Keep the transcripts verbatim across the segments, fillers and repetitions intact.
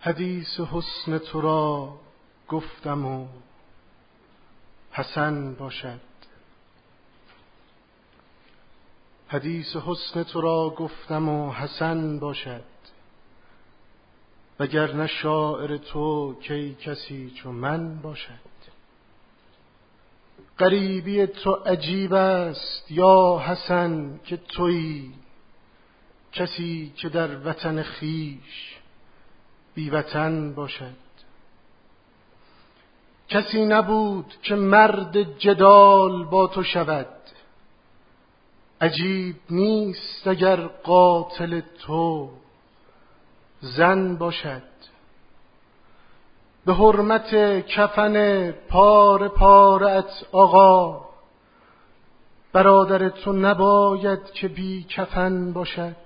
حدیث حسن تو را گفتم و حسن باشد. حدیث حسن تو را گفتم و حسن باشد، وگرنه شاعر تو کی کسی چو من باشد. غریبی تو عجیب است یا حسن که تویی کسی که در وطن خویش بی وطن باشد. کسی نبود که مرد جدال با تو شود، عجیب نیست اگر قاتل تو زن باشد. به حرمت کفن پاره پاره ات آقا، برادر تو نباید که بی کفن باشد.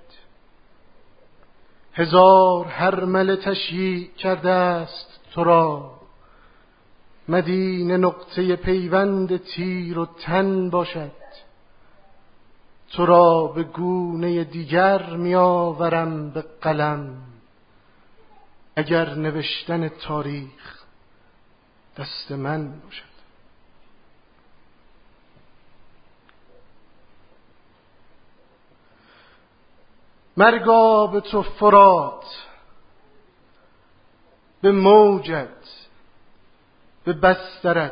هزار هرمله تشییع کرده است تو را، مدینه نقطه پیوند تیر و تن باشد. تو را به گونه دیگر می آورم به قلم، اگر نوشتن تاریخ دست من باشد. مرگا به تو فرات، به موجت، به بسترت،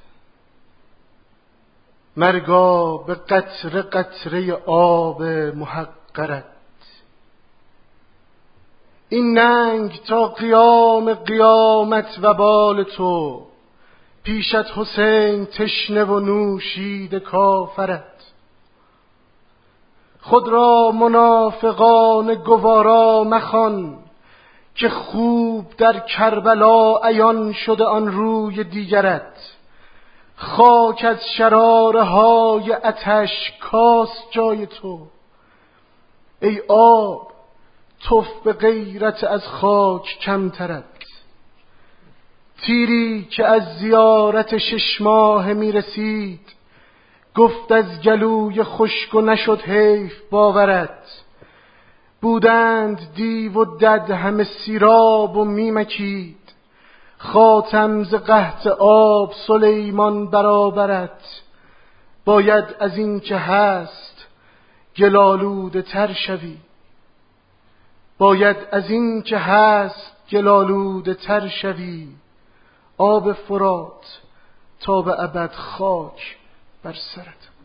مرگا به قطره قطره آب محقرت. این ننگ تا قیام قیامت و بال تو، پیشت حسین تشنه و نوشید کافرت. خود را منافقان گوارا مخوان، که خوب در کربلا عیان شده آن روی دیگرت. خاک از شراره های آتش کاست جای تو، ای آب تف به غیرت از خاک کمترت. تیری که از زیارت شش ماه می رسید، گفت از گلوی خشک و نشد حیف باورت. بودند دیو و دد همه سیراب و میمکید، خاتم ز قحط آب سلیمان برابرت. باید از این که هست گلالوده تر شوی، باید از این که هست گلالوده تر شوی. آب فرات تا به ابد خاک بر سرت.